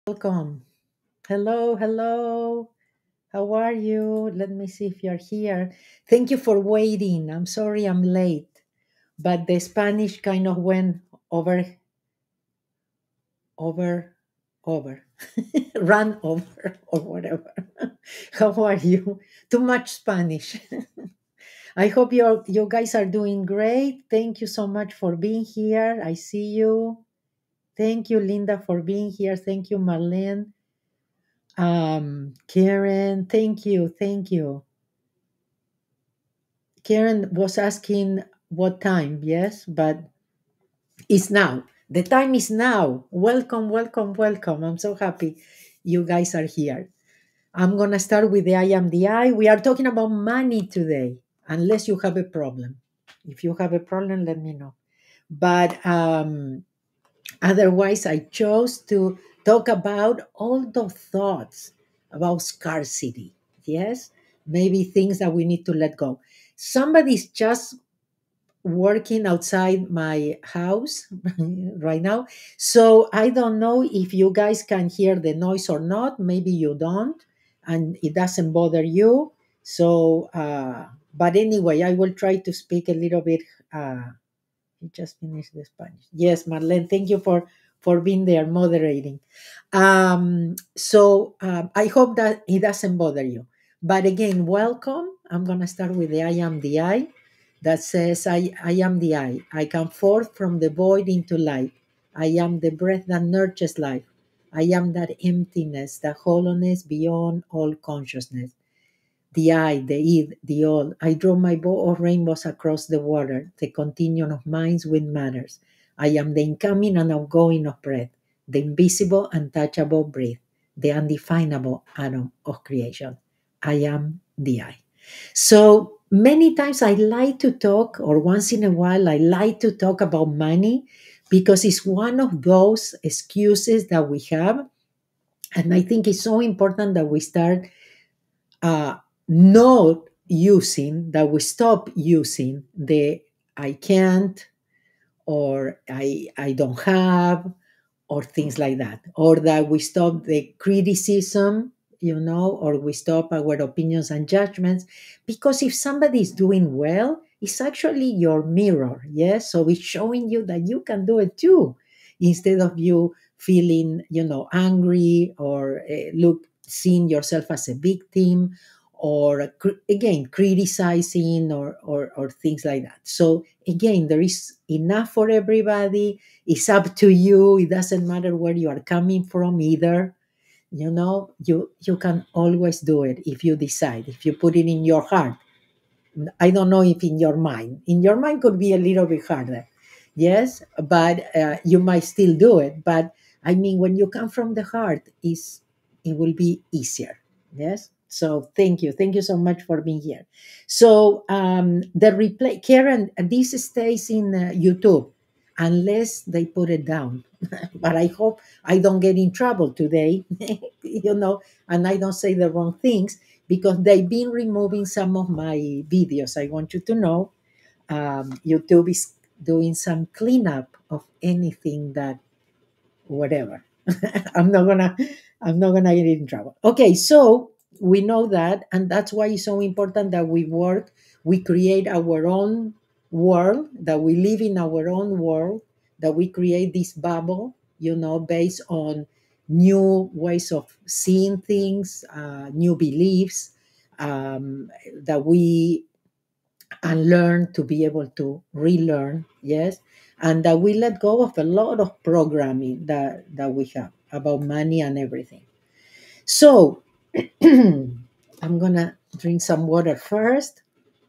Welcome. Hello, hello. How are you? Let me see if you're here. Thank you for waiting. I'm sorry I'm late, but the Spanish kind of went over, over, over, ran over, or whatever. How are you? Too much Spanish. I hope you guys are doing great. Thank you so much for being here. I see you. Thank you, Linda, for being here. Thank you, Marlene. Karen, thank you, thank you. Karen was asking what time, yes, but it's now. The time is now. Welcome, welcome, welcome. I'm so happy you guys are here. I'm gonna start with the I am the I. We are talking about money today, unless you have a problem. If you have a problem, let me know. But otherwise, I chose to talk about all the thoughts about scarcity. Yes, maybe things that we need to let go. Somebody's just working outside my house right now. So I don't know if you guys can hear the noise or not. Maybe you don't, and it doesn't bother you. So, but anyway, I will try to speak a little bit. You just finished the Spanish. Yes, Marlene, thank you for being there moderating. I hope that it doesn't bother you. But again, welcome. I'm gonna start with the I am the I that says I am the I come forth from the void into light. I am the breath that nurtures life. I am that emptiness, the hollowness beyond all consciousness. The I, the id, the all. I draw my bow of rainbows across the water, the continuum of minds with matters. I am the incoming and outgoing of breath, the invisible, untouchable breath, the undefinable atom of creation. I am the I. So many times I like to talk, or once in a while, I like to talk about money because it's one of those excuses that we have. And I think it's so important that we start uh, not using, that we stop using the I can't, or I don't have, or things like that, or that we stop the criticism, or we stop our opinions and judgments, because if somebody is doing well, it's actually your mirror. Yes, so it's showing you that you can do it too, instead of you feeling angry, or look seeing yourself as a victim, or again criticizing, or things like that. So again, there is enough for everybody. It's up to you. It doesn't matter where you are coming from either. You can always do it if you decide, if you put it in your heart. I don't know if in your mind. In your mind could be a little bit harder. Yes, but you might still do it. But I mean, when you come from the heart, it will be easier. Yes. So thank you so much for being here. So the replay, Karen, this stays in YouTube unless they put it down. But I hope I don't get in trouble today, and I don't say the wrong things, because they've been removing some of my videos. I want you to know YouTube is doing some cleanup of anything that whatever. I'm not gonna I'm not gonna get in trouble. Okay, so we know that, and that's why it's so important that we work, we create our own world, that we live in our own world, that we create this bubble, based on new ways of seeing things, new beliefs, that we unlearn to be able to relearn, yes, and that we let go of a lot of programming that we have about money and everything. So I'm gonna drink some water first.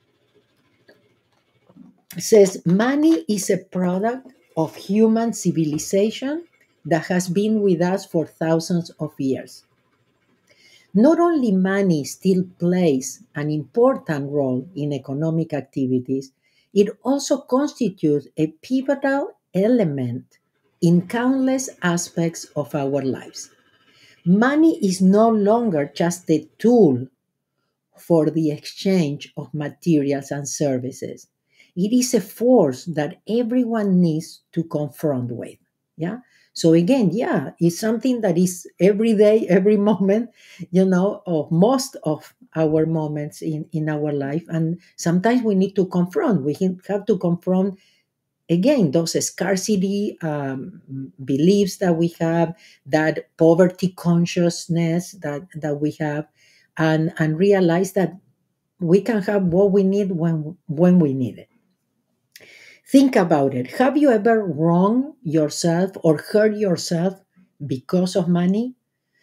It says money is a product of human civilization that has been with us for thousands of years. Not only money still plays an important role in economic activities, it also constitutes a pivotal element in countless aspects of our lives. Money is no longer just a tool for the exchange of materials and services. It is a force that everyone needs to confront with. Yeah. So again, yeah, it's something that is every day, every moment, of most of our moments in our life. And sometimes we need to confront, we have to confront again those scarcity beliefs that we have, that poverty consciousness that we have, and realize that we can have what we need when we need it. Think about it. Have you ever wronged yourself or hurt yourself because of money?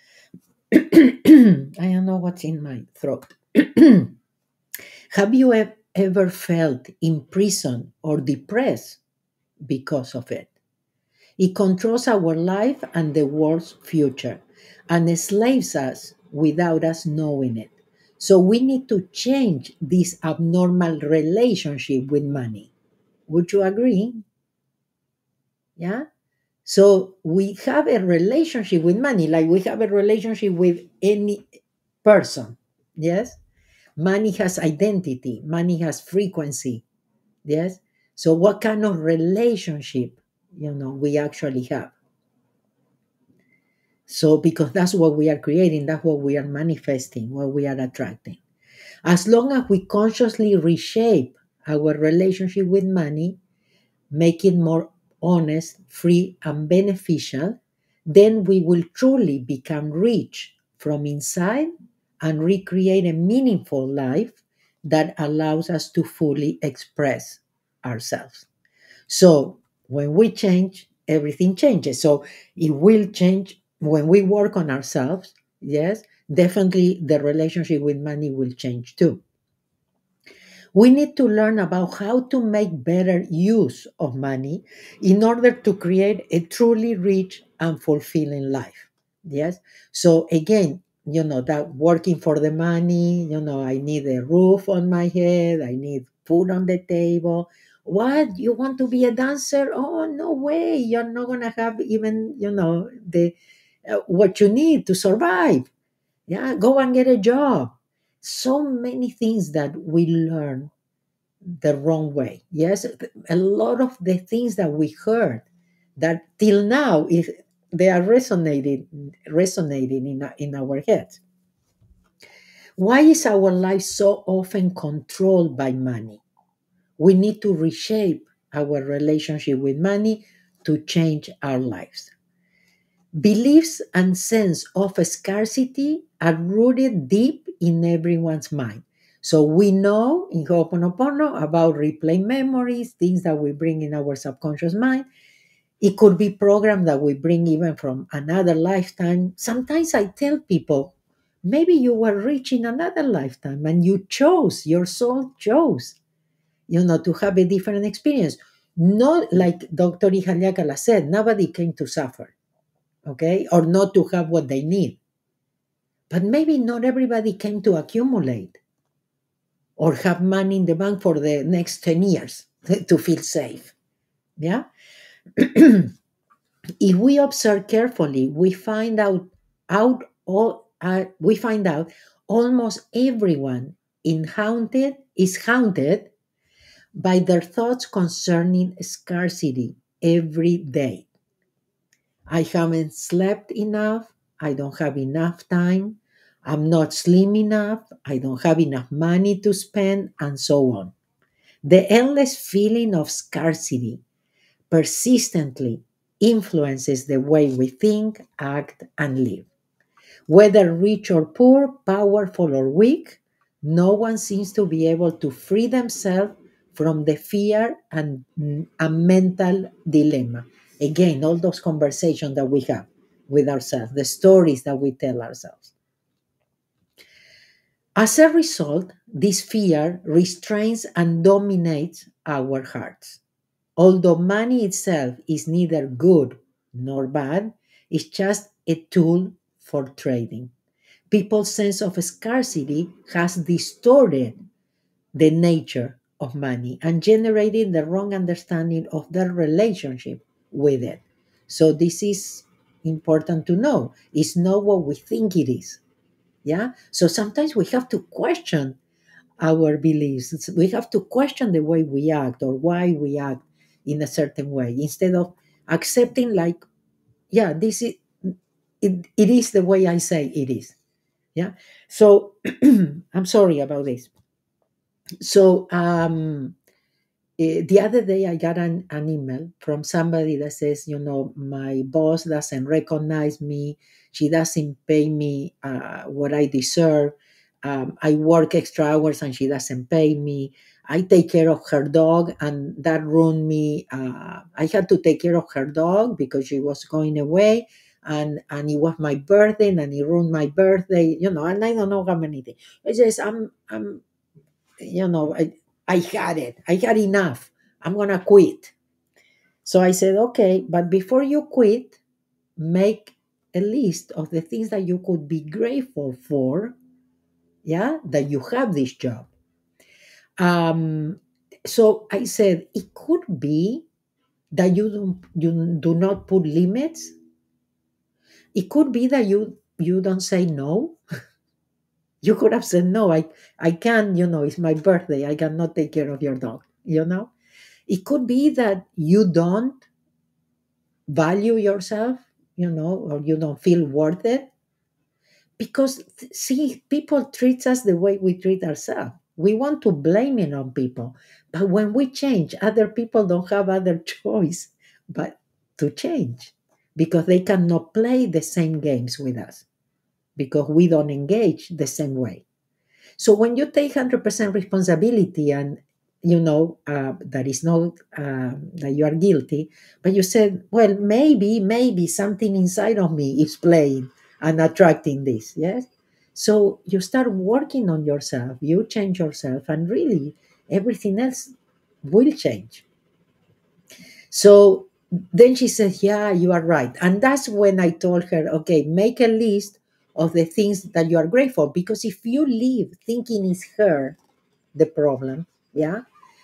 I don't know what's in my throat. Have you ever felt imprisoned or depressed because of it? It controls our life and the world's future and enslaves us without us knowing it. So we need to change this abnormal relationship with money. Would you agree? Yeah. So we have a relationship with money like we have a relationship with any person. Yes. Money has identity, money has frequency. Yes. So what kind of relationship, we actually have? So, because that's what we are creating, that's what we are manifesting, what we are attracting. As long as we consciously reshape our relationship with money, make it more honest, free, and beneficial, then we will truly become rich from inside and recreate a meaningful life that allows us to fully express ourselves. So when we change, everything changes. So it will change when we work on ourselves. Yes, definitely the relationship with money will change too. We need to learn about how to make better use of money in order to create a truly rich and fulfilling life. Yes. So again, that working for the money, I need a roof on my head, I need food on the table. What? You want to be a dancer? Oh, no way. You're not going to have even, the what you need to survive. Yeah, go and get a job. So many things that we learn the wrong way. Yes, a lot of the things that we heard that till now is they are resonating in our heads. Why is our life so often controlled by money? We need to reshape our relationship with money to change our lives. Beliefs and sense of scarcity are rooted deep in everyone's mind. So we know in Ho'oponopono about replay memories, things that we bring in our subconscious mind. It could be programs that we bring even from another lifetime. Sometimes I tell people, maybe you were rich in another lifetime and your soul chose, to have a different experience. Not like Dr. Ihaliakala said, nobody came to suffer, okay, or not to have what they need. But maybe not everybody came to accumulate or have money in the bank for the next 10 years to feel safe. Yeah. If we observe carefully, we find out almost everyone is haunted by their thoughts concerning scarcity every day. I haven't slept enough. I don't have enough time. I'm not slim enough. I don't have enough money to spend, and so on. The endless feeling of scarcity persistently influences the way we think, act, and live. Whether rich or poor, powerful or weak, no one seems to be able to free themselves from the fear and a mental dilemma. Again, all those conversations that we have with ourselves, the stories that we tell ourselves. As a result, this fear restrains and dominates our hearts. Although money itself is neither good nor bad, it's just a tool for trading. People's sense of scarcity has distorted the nature of money and generated the wrong understanding of their relationship with it. So this is important to know. It's not what we think it is. Yeah. So sometimes we have to question our beliefs. We have to question the way we act or why we act in a certain way instead of accepting like yeah, this is it is the way I say it is. Yeah. So I'm sorry about this. So the other day I got an email from somebody that says, my boss doesn't recognize me. She doesn't pay me what I deserve. I work extra hours and she doesn't pay me. I take care of her dog and that ruined me. I had to take care of her dog because she was going away, and it was my birthday and it ruined my birthday, and I don't know how many things. It's just I'm I had it. I had enough. I'm going to quit. So I said, okay, but before you quit, make a list of the things that you could be grateful for, yeah, that you have this job. So I said, it could be that you do not put limits. It could be that you don't say no. You could have said no. I can't. It's my birthday. I cannot take care of your dog. It could be that you don't value yourself, or you don't feel worth it. Because, see, people treat us the way we treat ourselves. We want to blame it on people. But when we change, other people don't have other choice but to change because they cannot play the same games with us because we don't engage the same way. So when you take 100% responsibility and that is not that you are guilty, but you said, well, maybe something inside of me is playing and attracting this, yes? So you start working on yourself, you change yourself, and really everything else will change. So then she said, yeah, you are right. And that's when I told her, okay, make a list of the things that you are grateful, because if you leave thinking it's her the problem, yeah,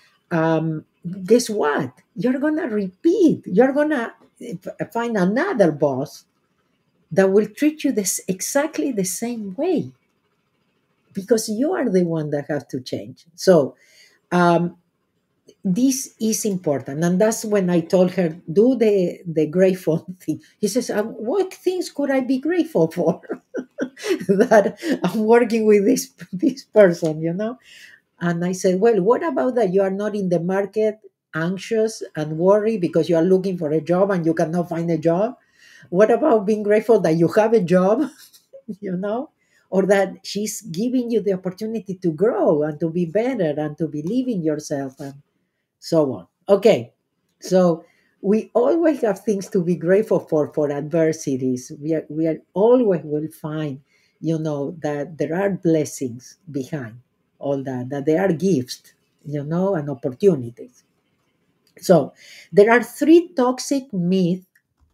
guess what? You're gonna repeat. You're gonna find another boss that will treat you this exactly the same way because you are the one that has to change. So um, this is important, and that's when I told her, do the grateful thing. He says, what things could I be grateful for? That I'm working with this person, And I said, well, what about that you are not in the market, anxious and worried because you are looking for a job and you cannot find a job? What about being grateful that you have a job, you know? Or that she's giving you the opportunity to grow and to be better and to believe in yourself and so on. Okay, so we always have things to be grateful for adversities. We are always will find, that there are blessings behind all that there are gifts, and opportunities. So there are three toxic myths.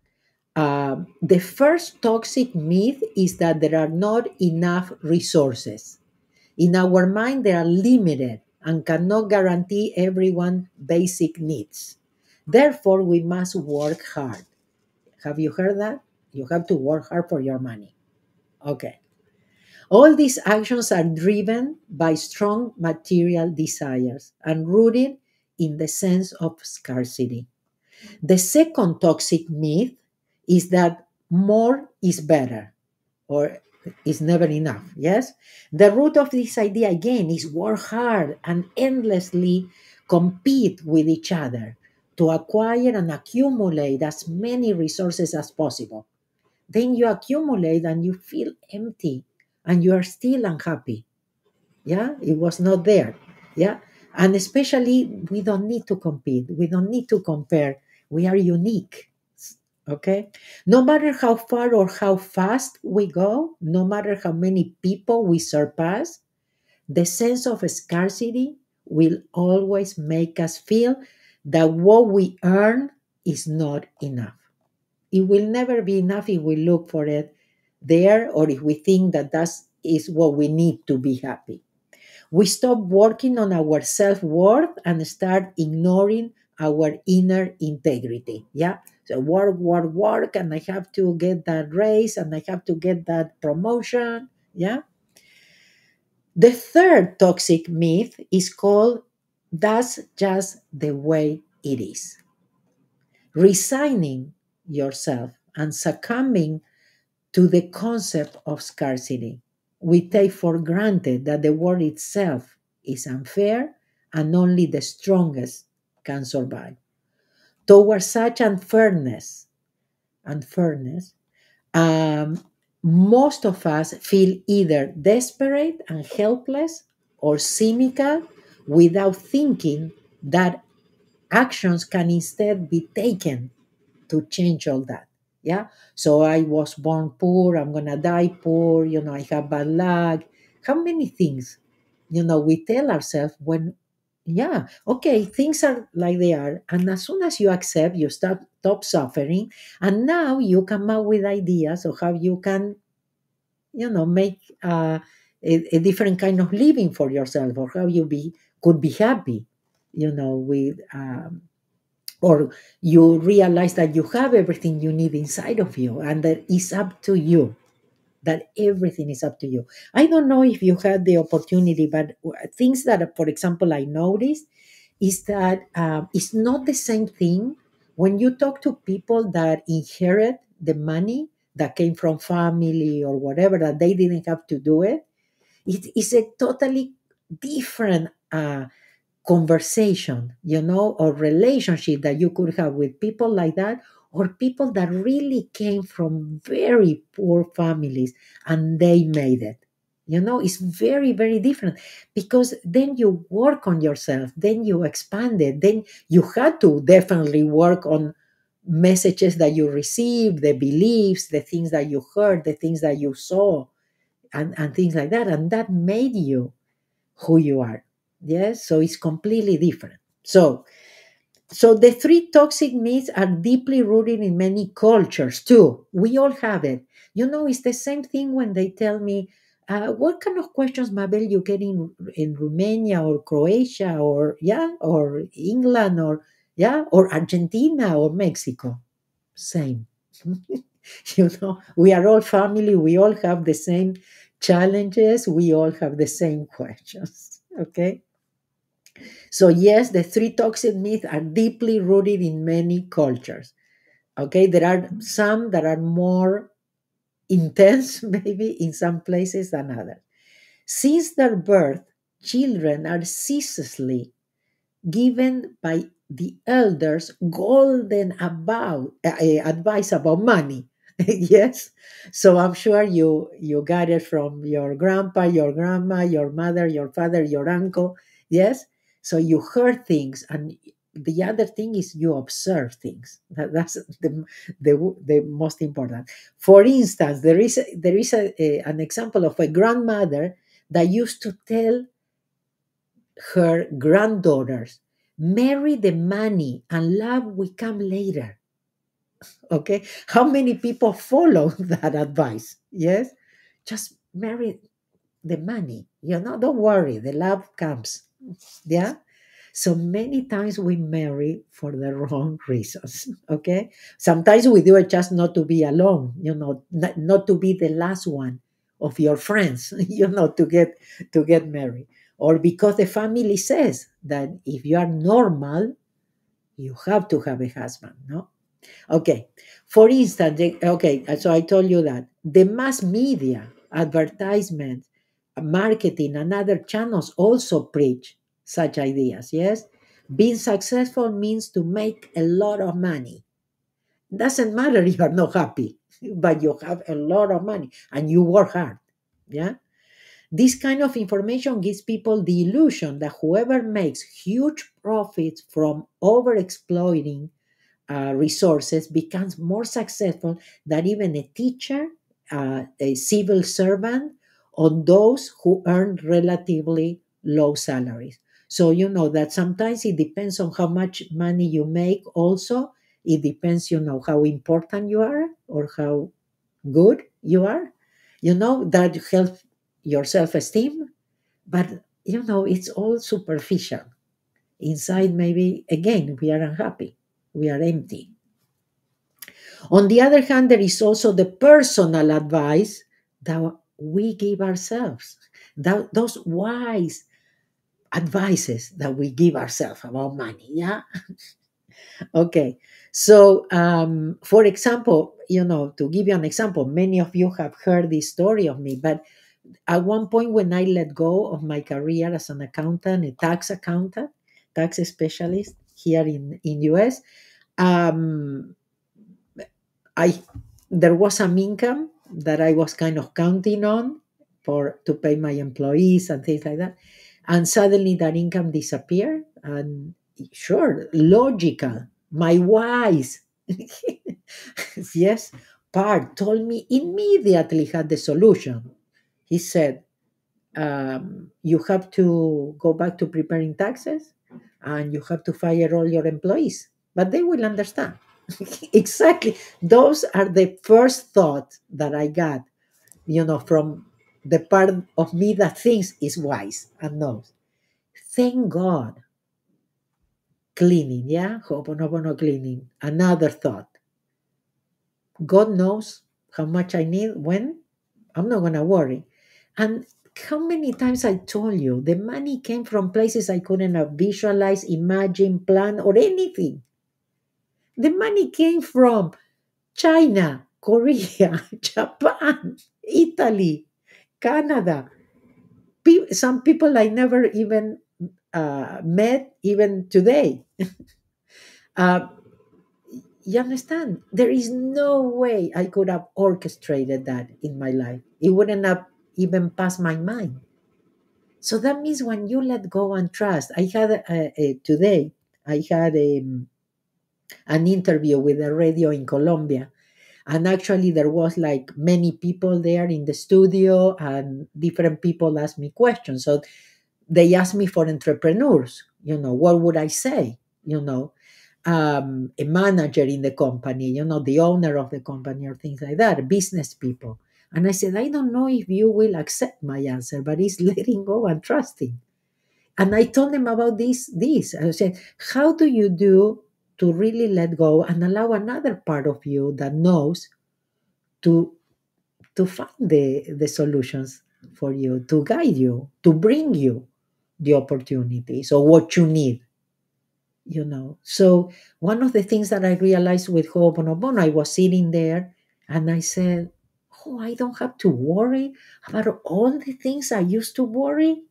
The first toxic myth is that there are not enough resources. In our mind, they are limited and cannot guarantee everyone basic needs. Therefore, we must work hard. Have you heard that? You have to work hard for your money. Okay. All these actions are driven by strong material desires and rooted in the sense of scarcity. The second toxic myth is that more is better or is never enough. Yes? The root of this idea again is work hard and endlessly compete with each other to acquire and accumulate as many resources as possible. Then you accumulate and you feel empty and you are still unhappy. Yeah, it was not there. Yeah, and especially we don't need to compete, we don't need to compare, we are unique. Okay, no matter how far or how fast we go, no matter how many people we surpass, the sense of scarcity will always make us feel that what we earn is not enough. It will never be enough if we look for it there or if we think that that is what we need to be happy. We stop working on our self worth and start ignoring our inner integrity. Yeah. So work, work, work, and I have to get that raise and I have to get that promotion. Yeah. The third toxic myth is called that's just the way it is. Resigning yourself and succumbing to the concept of scarcity. We take for granted that the world itself is unfair and only the strongest can survive. Towards such unfairness, um, most of us feel either desperate and helpless or cynical without thinking that actions can instead be taken to change all that. Yeah. So I was born poor, I'm gonna die poor, I have bad luck. How many things, we tell ourselves when, yeah, okay, things are like they are. And as soon as you accept, you stop suffering. And now you come up with ideas of how you can, make a different kind of living for yourself, or how you could be happy, with or you realize that you have everything you need inside of you, and that it's up to you, that everything is up to you. I don't know if you had the opportunity, but things that, for example, I noticed is that it's not the same thing when you talk to people that inherit the money that came from family or whatever, that they didn't have to do it. It is a totally different conversation, or relationship that you could have with people like that, or people that really came from very poor families and they made it. It's very, very different, because then you work on yourself, then you expand it, then you had to definitely work on messages that you received, the beliefs, the things that you heard, the things that you saw, and things like that. And that made you who you are. Yes, so it's completely different. So the three toxic myths are deeply rooted in many cultures too. We all have it. It's the same thing when they tell me, what kind of questions, Mabel, you get in Romania or Croatia or, yeah, or England or, yeah, or Argentina or Mexico. Same. We are all family. We all have the same challenges. We all have the same questions. Okay. So, yes, the three toxic myths are deeply rooted in many cultures. Okay. There are some that are more intense, maybe in some places than others. Since their birth, children are ceaselessly given by the elders golden advice about money. Yes, so I'm sure you got it from your grandpa, your grandma, your mother, your father, your uncle. Yes, so you heard things, and the other thing is you observe things. That's the most important. For instance, there is an example of a grandmother that used to tell her granddaughters, marry the money and love will come later. Okay. How many people follow that advice? Yes. Just marry the money. Don't worry. The love comes. Yeah. So many times we marry for the wrong reasons. Okay. Sometimes we do it just not to be alone, not to be the last one of your friends, to get married. Or because the family says that if you are normal, you have to have a husband, no? Okay. For instance, okay, so I told you that the mass media, advertisement, marketing, and other channels also preach such ideas. Yes. Being successful means to make a lot of money. Doesn't matter if you are not happy, but you have a lot of money and you work hard. Yeah. This kind of information gives people the illusion that whoever makes huge profits from over exploiting resources becomes more successful than even a teacher, a civil servant, or those who earn relatively low salaries. So you know that sometimes it depends on how much money you make. Also, it depends, how important you are or how good you are. That helps your self-esteem, but it's all superficial. Inside, maybe again, we are unhappy, we are empty. On the other hand, there is also the personal advice that we give ourselves, those wise advices that we give ourselves about money. Yeah. Okay. So, for example, to give you an example, many of you have heard this story of me, but at one point when I let go of my career as an accountant, a tax accountant, tax specialist here in US, um, I there was some income that I was kind of counting on for to pay my employees and things like that, and suddenly that income disappeared. And sure, logical. My wise, yes, part told me immediately had the solution. He said, "You have to go back to preparing taxes, and you have to fire all your employees, but they will understand." Exactly. Those are the first thoughts that I got, from the part of me that thinks is wise and knows. Thank God. Cleaning, yeah? Ho'oponopono cleaning. Another thought. God knows how much I need when. I'm not going to worry. And how many times I told you the money came from places I couldn't have visualized, imagined, planned, or anything. The money came from China, Korea, Japan, Italy, Canada. Some people I never even met, even today. Uh, you understand? There is no way I could have orchestrated that in my life. It wouldn't have even passed my mind. So that means when you let go and trust, today, I had an interview with a radio in Colombia. And actually, there was like many people there in the studio, and different people asked me questions. So they asked me for entrepreneurs. What would I say? A manager in the company, the owner of the company, or things like that, business people. And I said, I don't know if you will accept my answer, but it's letting go and trusting. And I told them about this. I said, how do you do to really let go and allow another part of you that knows to to find the solutions for you, to guide you, to bring you the opportunities or what you need. So one of the things that I realized with Ho'oponopono, I was sitting there and I said, oh, I don't have to worry about all the things I used to worry.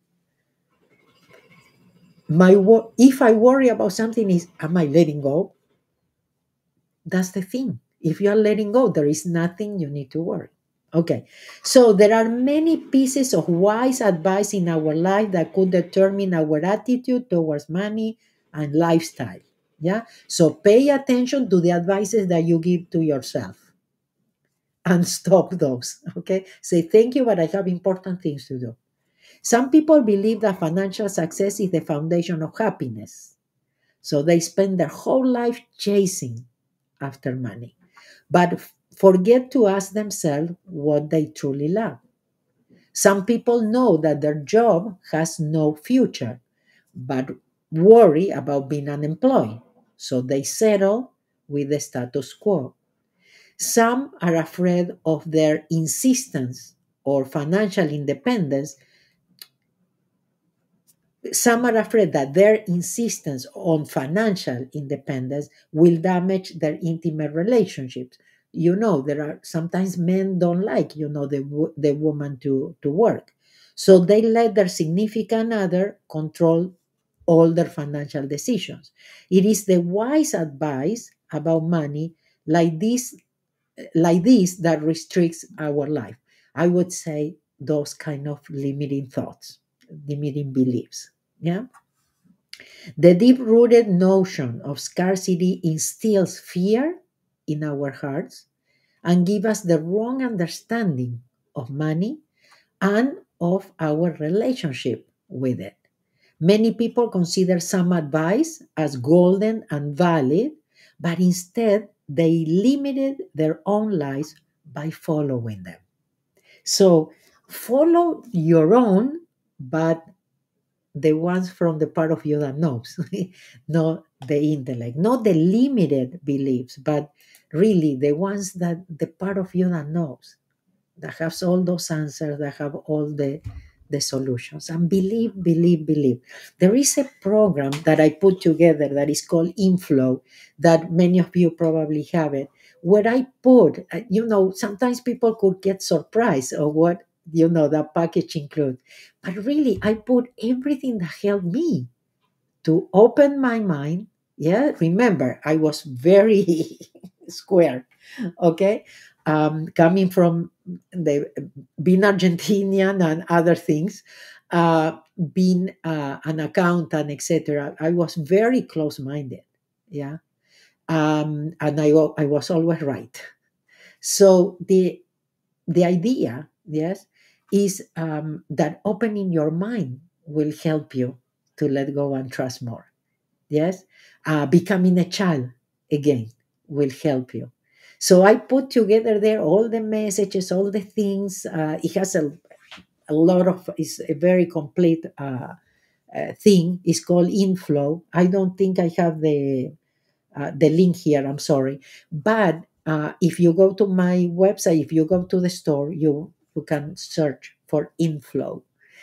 If I worry about something, is am I letting go? That's the thing. If you are letting go, there is nothing you need to worry. Okay, so there are many pieces of wise advice in our life that could determine our attitude towards money and lifestyle. Yeah, so pay attention to the advices that you give to yourself and stop those. Okay, say thank you, but I have important things to do. Some people believe that financial success is the foundation of happiness, so they spend their whole life chasing after money, but forget to ask themselves what they truly love. Some people know that their job has no future, but worry about being unemployed, so they settle with the status quo. Some are afraid of their insistence or financial independence. Some are afraid that their insistence on financial independence will damage their intimate relationships. There are sometimes men don't like, the woman to work. So they let their significant other control all their financial decisions. It is the wise advice about money like this that restricts our life. I would say those kind of limiting thoughts, limiting beliefs. Yeah. The deep rooted notion of scarcity instills fear in our hearts and give us the wrong understanding of money and of our relationship with it. Many people consider some advice as golden and valid, but instead they limited their own lives by following them. So follow your own, but the ones from the part of you that knows, not the intellect, not the limited beliefs, but really the ones that the part of you that knows, that has all those answers, that have all the solutions. And believe. There is a program that I put together that is called Inflow, that many of you probably have it, where I put, sometimes people could get surprised of what, the package includes. But really, I put everything that helped me to open my mind. Yeah, remember, I was very square, okay? Coming from the being Argentinian and other things, being an accountant, etc. I was very close-minded, yeah, and I was always right. So the idea, yes, is that opening your mind will help you to let go and trust more. Yes, becoming a child again will help you. So I put together there all the messages, all the things. It has a lot of, it's a very complete thing. It's called Inflow. I don't think I have the link here. I'm sorry, but if you go to my website, if you go to the store, you can search for Inflow,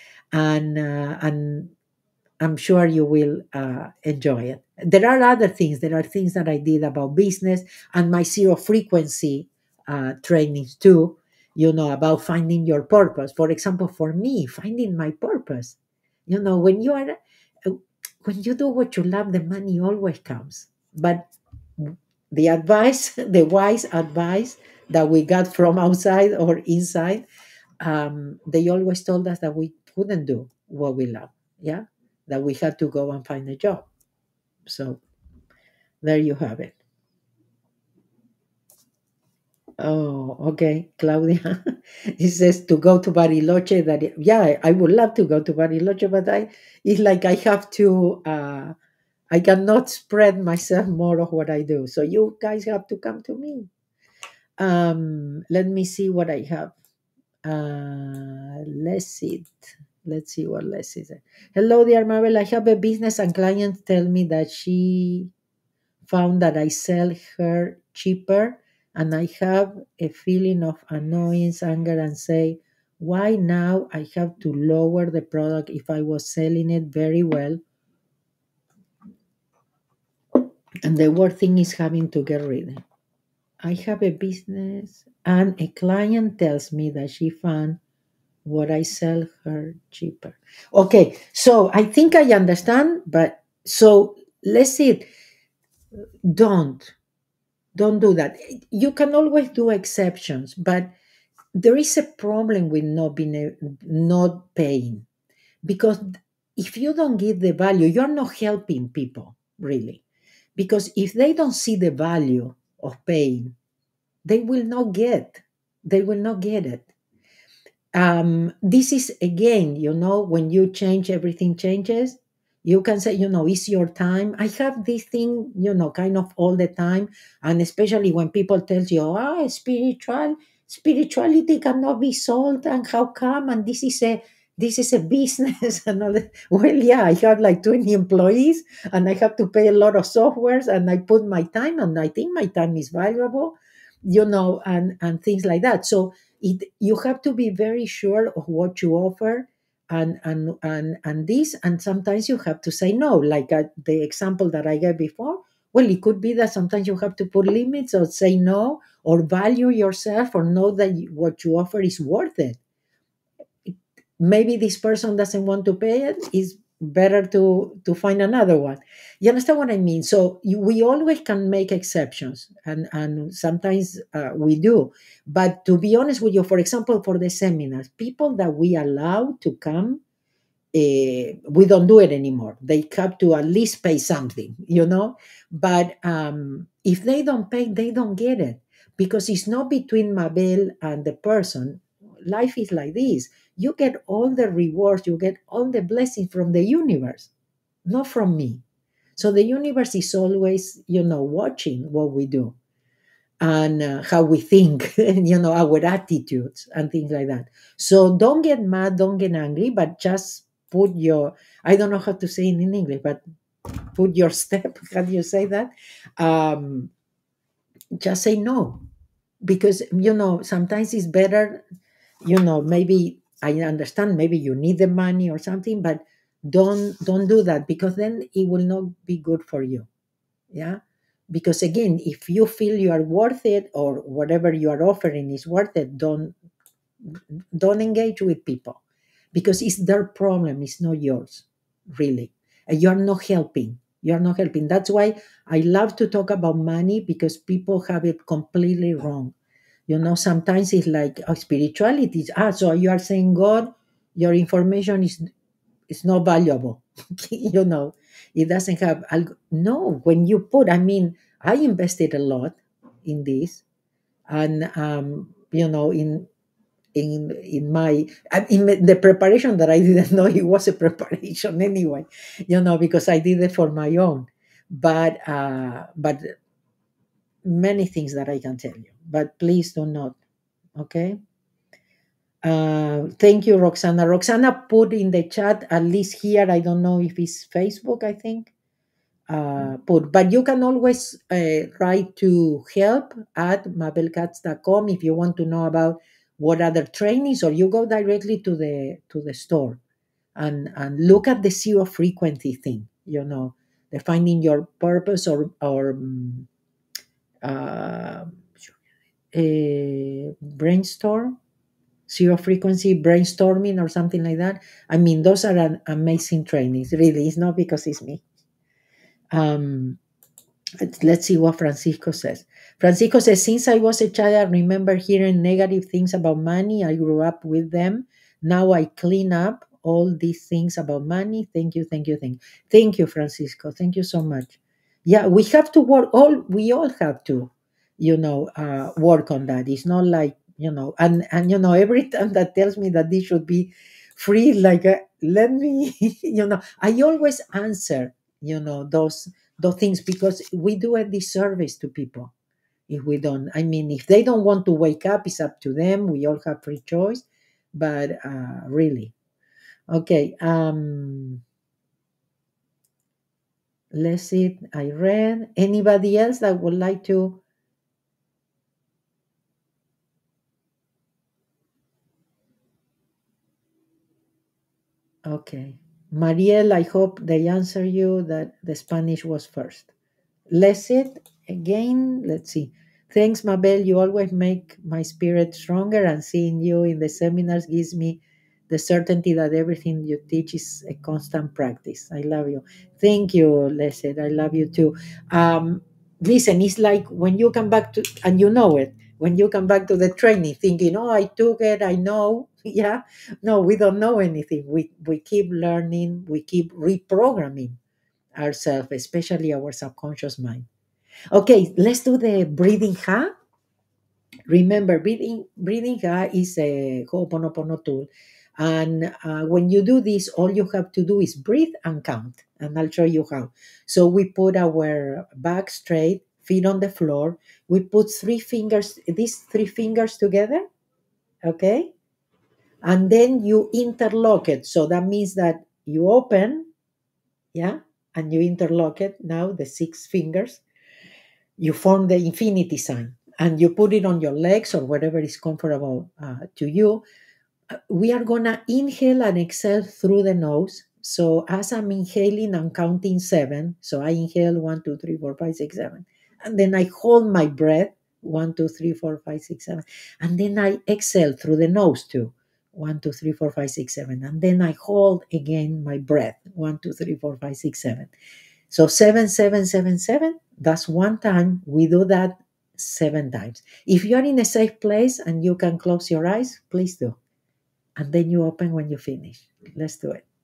and I'm sure you will enjoy it. There are other things. There are things that I did about business and my zero frequency trainings too, about finding your purpose. For example, for me, finding my purpose. When when you do what you love, the money always comes. But the advice, the wise advice that we got from outside or inside, they always told us that we couldn't do what we love. Yeah, that we had to go and find a job. So there you have it. Oh, okay, Claudia. He says to go to Bariloche. Yeah, I would love to go to Bariloche, but it's like I have to. I cannot spread myself more of what I do. So you guys have to come to me. Let me see what I have. Let's see. Let's see what let's see. Hello, dear Marvel. I have a business and clients tell me that she found that I sell her cheaper, and I have a feeling of annoyance, anger, and say, why now I have to lower the product if I was selling it very well? And the worst thing is having to get rid. I have a business, and a client tells me that she found what I sell her cheaper. Okay, so I think I understand, but so let's see. Don't don't do that. You can always do exceptions, but there is a problem with not paying, because if you don't give the value, you're not helping people really. Because if they don't see the value of paying, they will not get. They will not get it. This is again, when you change, everything changes. You can say, it's your time. I have this thing, kind of all the time, and especially when people tell you, spirituality cannot be sold, and how come? And this is a business and all that. Well, yeah, I have like 20 employees, and I have to pay a lot of softwares, and I put my time, and I think my time is valuable, and things like that. So you have to be very sure of what you offer, and this, and sometimes you have to say no, like the example that I gave before. Well, it could be that sometimes you have to put limits or say no, or value yourself, or know that what you offer is worth it. Maybe this person doesn't want to pay it. It's better to find another one. You understand what I mean? So we always can make exceptions, and sometimes we do. But to be honest with you, for example, for the seminars, people that we allow to come, we don't do it anymore. They have to at least pay something. But if they don't pay, they don't get it, because it's not between Mabel and the person. Life is like this. You get all the rewards, you get all the blessings from the universe, not from me. So the universe is always, watching what we do, and how we think, and our attitudes and things like that. So don't get mad, don't get angry, but just put your, I don't know how to say it in English, but put your step. How do you say that? um, just say no, because sometimes it's better, maybe I understand maybe you need the money or something, but don't do that, because then it will not be good for you. Yeah, because again, if you feel you are worth it, or whatever you are offering is worth it, don't engage with people, because it's their problem, it's not yours, really. And you're not helping. That's why I love to talk about money, because people have it completely wrong. Sometimes it's like, oh, spirituality so you are saying, God, your information is not valuable. you know it doesn't have no. When you put, I mean, I invested a lot in this, and in my in the preparation, that I didn't know it was a preparation anyway, because I did it for my own. But many things that I can tell you, but please do not. Okay. Thank you, Roxana. Roxana put in the chat, at least here, I don't know if it's Facebook, I think. But you can always write to help at mabelcats.com if you want to know about what other trainings, or you go directly to the store, and look at the zero frequency thing, the finding your purpose, or uh, brainstorm, zero frequency brainstorming, or something like that. I mean, those are amazing trainings, really. It's not because it's me. um let's see what Francisco says. Francisco says, since I was a child, I remember hearing negative things about money. I grew up with them. Now I clean up all these things about money. Thank you, thank you, thank you, Francisco. Thank you so much. Yeah, we have to work. We all have to, work on that. It's not like, and every time that tells me that this should be free, like, let me, I always answer, those things, because we do a disservice to people if we don't. I mean, if they don't want to wake up, it's up to them. We all have free choice. But really, okay. Let's see. I read. Anybody else that would like to? Okay, Mariel, I hope they answer you that the Spanish was first. Let's it again. Let's see. Thanks, Mabel. You always make my spirit stronger, and seeing you in the seminars gives me the certainty that everything you teach is a constant practice. I love you. Thank you, Lesed. I love you too. Listen, it's like when you come back to, and you know it, when you come back to the training thinking, oh, I took it, I know. Yeah. No, we don't know anything. We keep learning, we keep reprogramming ourselves, especially our subconscious mind. Okay, let's do the breathing ha. Remember, breathing ha is a Ho'oponopono tool. And when you do this, all you have to do is breathe and count. And I'll show you how. So we put our back straight, feet on the floor. We put these three fingers together, okay? And then you interlock it. So that means that you open, yeah, and you interlock it. Now the six fingers, you form the infinity sign, and you put it on your legs or wherever is comfortable to you. We are gonna inhale and exhale through the nose. So as I'm inhaling, I'm counting seven. So I inhale 1, 2, 3, 4, 5, 6, 7, and then I hold my breath 1, 2, 3, 4, 5, 6, 7, and then I exhale through the nose too. 1, 2, 3, 4, 5, 6, 7, and then I hold again my breath 1, 2, 3, 4, 5, 6, 7. So 7, 7, 7, 7. That's one time. We do that 7 times. If you are in a safe place and you can close your eyes, please do. And then you open when you finish. Let's do it.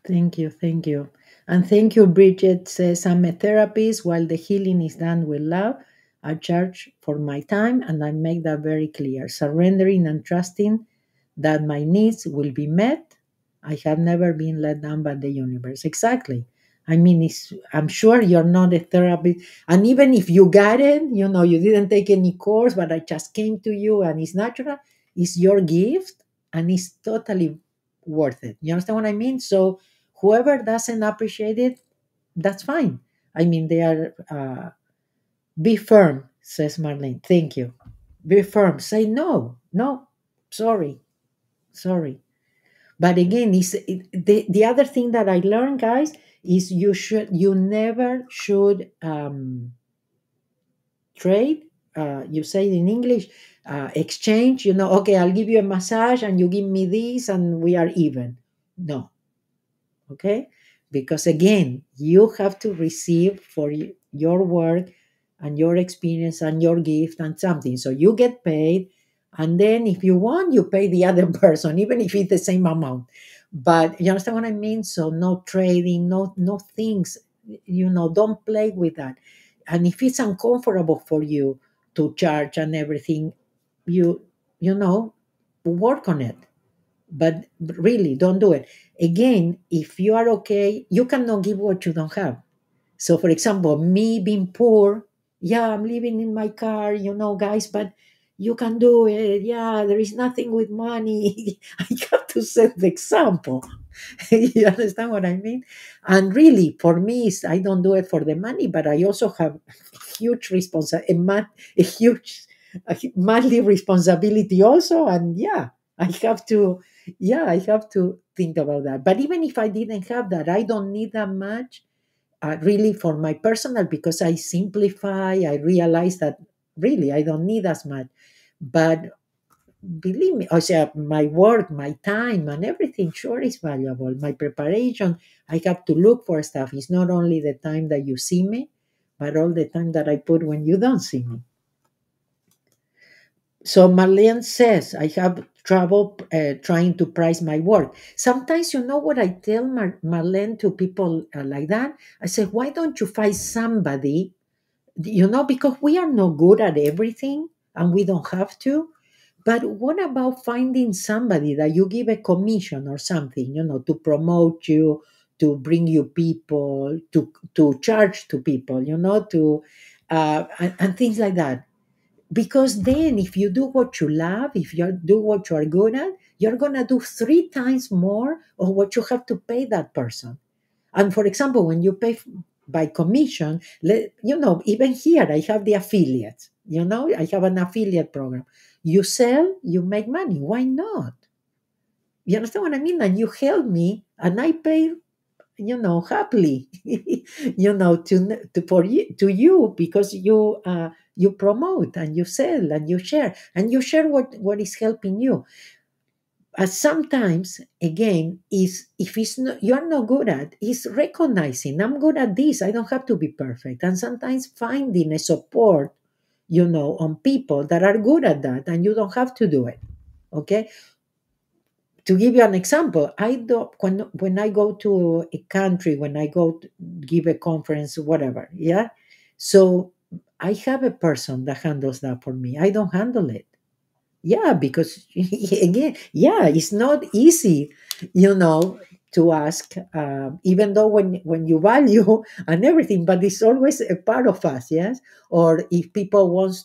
Thank you, thank you. And thank you, Bridget says, I'm a therapist. While the healing is done with love, I charge for my time and I make that very clear. Surrendering and trusting that my needs will be met. I have never been let down by the universe. Exactly. I mean, I'm sure you're not a therapist. And even if you got it, you didn't take any course, but I just came to you and it's natural, it's your gift and it's totally worth it. You understand what I mean? So, whoever doesn't appreciate it, that's fine. I mean, they are, be firm, says Marlene. Thank you. Be firm. Say no, no, sorry, sorry. But again, the other thing that I learned, guys, is you never should trade. You say it in English, exchange. Okay, I'll give you a massage and you give me this, and we are even. No, okay, because again, you have to receive for your work and your experience and your gift and something, so you get paid, and then if you want, you pay the other person even if it's the same amount. But you understand what I mean? So no trading, no things, don't play with that. And if it's uncomfortable for you to charge and everything, you you know work on it, but really don't do it. Again, if you are okay, you cannot give what you don't have. So for example, me being poor, yeah, I'm living in my car, guys, but you can do it. Yeah, there is nothing with money. I have to set the example. You understand what I mean? And really, for me, I don't do it for the money, but I also have huge a huge monthly responsibility also. And yeah, I have to, yeah, I have to think about that. But even if I didn't have that, I don't need that much, really, for my personal, because I simplify. I realize that really I don't need as much. But believe me, my work, my time, and everything sure is valuable. My preparation, I have to look for stuff. It's not only the time that you see me, but all the time that I put when you don't see me. So Marlene says, I have trouble trying to price my work. Sometimes, you know what I tell Marlene to people like that? I say, why don't you find somebody, because we are not good at everything and we don't have to. But what about finding somebody that you give a commission or something, to promote you, to bring you people, to charge to people, and things like that. Because then, if you do what you love, if you do what you are good at, you're going to do three times more of what you have to pay that person. And for example, when you pay by commission, even here, I have the affiliates, I have an affiliate program. You sell, you make money. Why not? You understand what I mean? And you help me, and I pay, happily, to you, because you promote and you sell and you share what is helping you. Sometimes, again, is if it's not, you're not good at, is recognizing, I'm good at this, I don't have to be perfect. And sometimes finding a support, on people that are good at that, and you don't have to do it. Okay, to give you an example, I do when I go to a country, when I go to give a conference, whatever, yeah. So I have a person that handles that for me. I don't handle it. Yeah, because again, yeah, it's not easy, to ask, even though when you value and everything, but it's always a part of us, yes. Or if people wants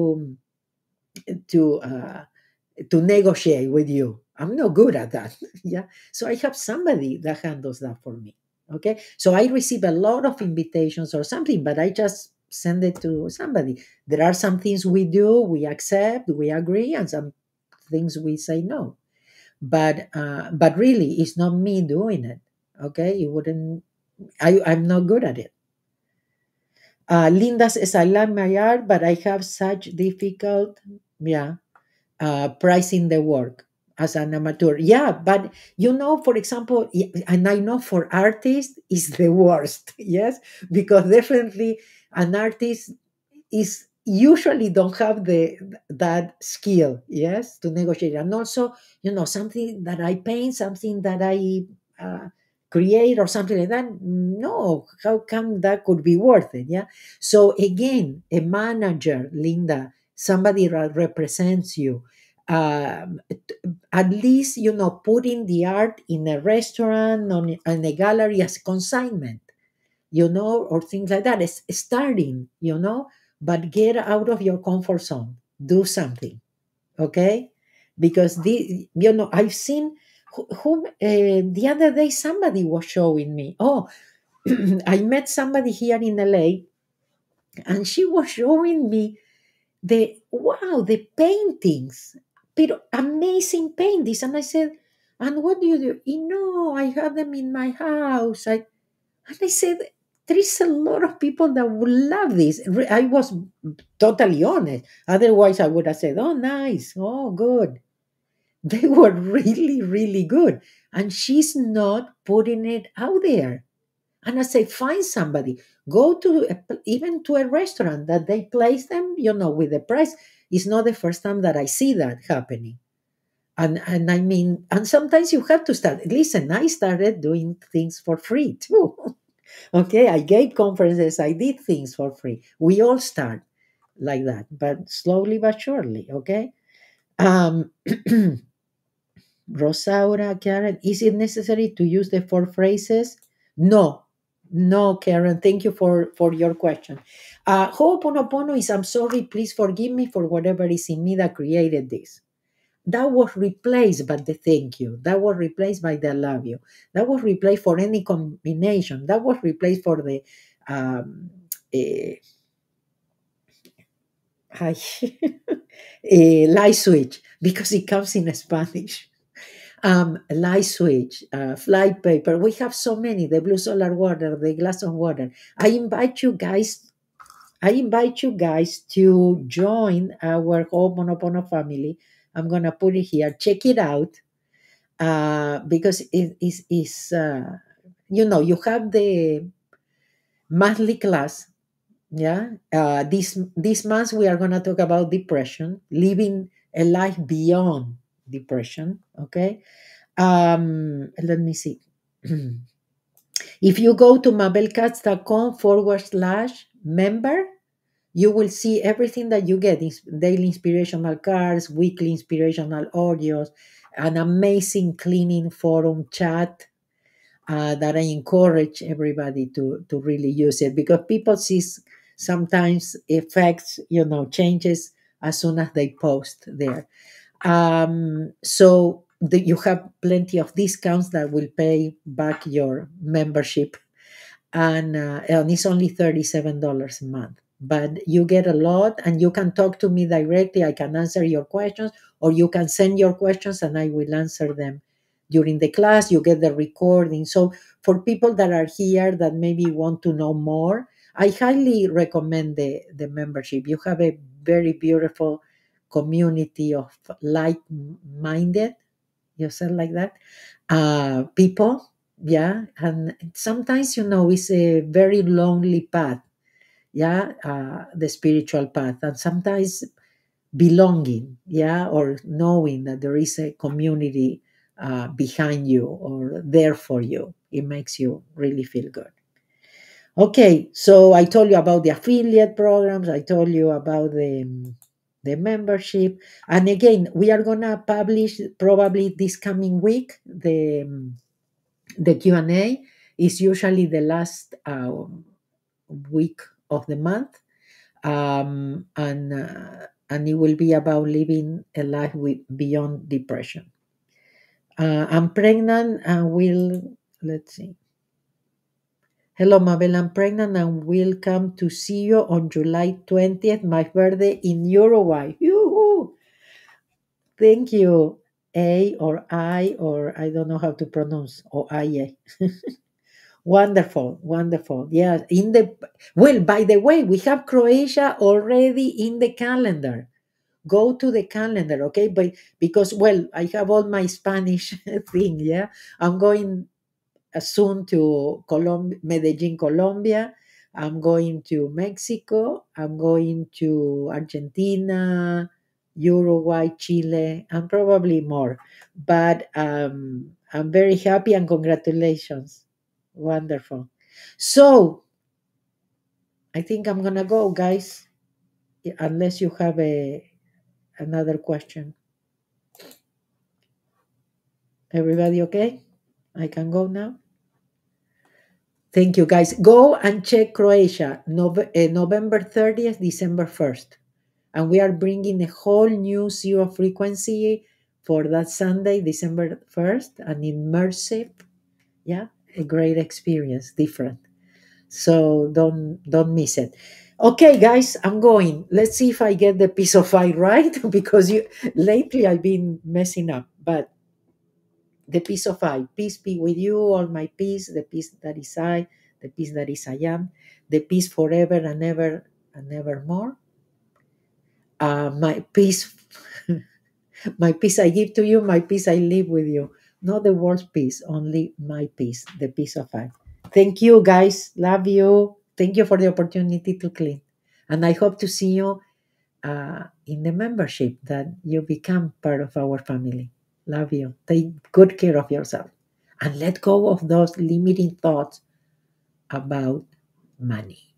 to uh, to negotiate with you, I'm not good at that. Yeah, so I have somebody that handles that for me. Okay, so I receive a lot of invitations or something, but I just send it to somebody. There are some things we do, we accept, we agree, and some things we say no. But really, it's not me doing it. Okay, you wouldn't. I'm not good at it. Linda says, I love my art, but I have such difficult, yeah, pricing the work as an amateur. Yeah, but for example, and I know for artists is the worst. Yes, because definitely an artist is usually don't have that skill, yes, to negotiate. And also, something that I paint, something that I uh, create or something like that. No, how come that could be worth it? Yeah. So again, a manager, Linda, somebody that represents you, at least, putting the art in a restaurant, on in a gallery as consignment, or things like that. It's starting, but get out of your comfort zone. Do something, okay? Because I've seen the other day somebody was showing me. Oh, I met somebody here in LA, and she was showing me the paintings, but amazing paintings. And I said, and what do you do? I have them in my house. And I said, there is a lot of people that would love this. I was totally honest. Otherwise, I would have said, oh, nice. Oh, good. They were really, really good. And she's not putting it out there. And I say, find somebody. Go to even to a restaurant that they place them, with the price. It's not the first time that I see that happening. And I mean, and sometimes you have to start. Listen, I started doing things for free too. Okay, I gave conferences, I did things for free. We all start like that, but slowly but surely, okay? Um, Rosaura, Karen, is it necessary to use the four phrases? No, no, Karen. Thank you for your question. Ho'oponopono is I'm sorry, please forgive me for whatever is in me that created this. That was replaced by the thank you. That was replaced by the love you. That was replaced for any combination. That was replaced for the um, eh, hi, light switch because it comes in Spanish. Light switch, fly paper. We have so many. The blue solar water, the glass of water. I invite you guys. I invite you guys to join our Ho'oponopono family. I'm gonna put it here. Check it out because it is you have the monthly class. Yeah, this month we are gonna talk about depression, living a life beyond depression. Okay, let me see. If you go to mabelcats.com/member, you will see everything that you get: daily inspirational cards, weekly inspirational audios, an amazing cleaning forum chat that I encourage everybody to really use it, because people see sometimes effects, changes as soon as they post there. So you have plenty of discounts that will pay back your membership, and it's only $37 a month. But you get a lot, and you can talk to me directly. I can answer your questions, or you can send your questions, and I will answer them during the class. You get the recording. So for people that are here that maybe want to know more, I highly recommend the membership. You have a very beautiful community of like-minded, you said like that, people. Yeah, and sometimes it's a very lonely path. Yeah, the spiritual path, and sometimes belonging, yeah, or knowing that there is a community behind you or there for you, it makes you really feel good. Okay, so I told you about the affiliate programs. I told you about the membership, and again, we are gonna publish probably this coming week the Q&A. Is usually the last week of the month, and it will be about living a life beyond depression. I'm pregnant and will, let's see. Hello, Mabel. I'm pregnant and will come to see you on July 20th, my birthday in Uruguay. Yoo-hoo! Thank you. or I don't know how to pronounce, or I. Wonderful, wonderful. Yeah, by the way, we have Croatia already in the calendar. Go to the calendar, okay? But because, well, I have all my Spanish thing, yeah. I'm going soon to Medellin, Colombia. I'm going to Mexico. I'm going to Argentina, Uruguay, Chile, and probably more. But I'm very happy, and congratulations. Wonderful. So I think I'm gonna go, guys. Unless you have another question. Everybody okay? I can go now. Thank you, guys. Go and check Croatia, November 30th, December 1st. And we are bringing a whole new zero frequency for that Sunday, December 1st, an immersive, yeah, a great experience, different. So don't miss it. Okay, guys, I'm going. Let's see if I get the piece of eye right because you lately I've been messing up. But the peace of I. Peace be with you, all my peace, the peace that is I, the peace that is I am, the peace forever and evermore. My peace, my peace I give to you, my peace I live with you. Not the world's peace, only my peace, the peace of I. Thank you, guys. Love you. Thank you for the opportunity to clean. And I hope to see you in the membership that you become part of our family. Love you. Take good care of yourself and let go of those limiting thoughts about money.